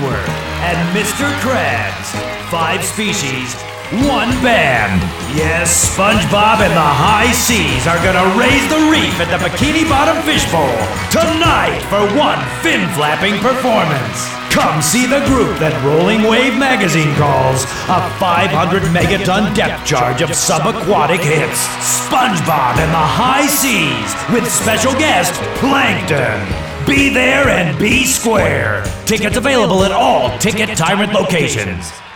Squidward, and Mr. Krabs. 5 species, 1 band. Yes, SpongeBob and the high seas are gonna raise the reef at the Bikini Bottom Fishbowl tonight for one fin-flapping performance. Come see the group that Rolling Wave magazine calls a 500 megaton depth charge of subaquatic hits. SpongeBob and the high seas with special guest Plankton. Be there and be square. Tickets available at all Ticket Tyrant locations.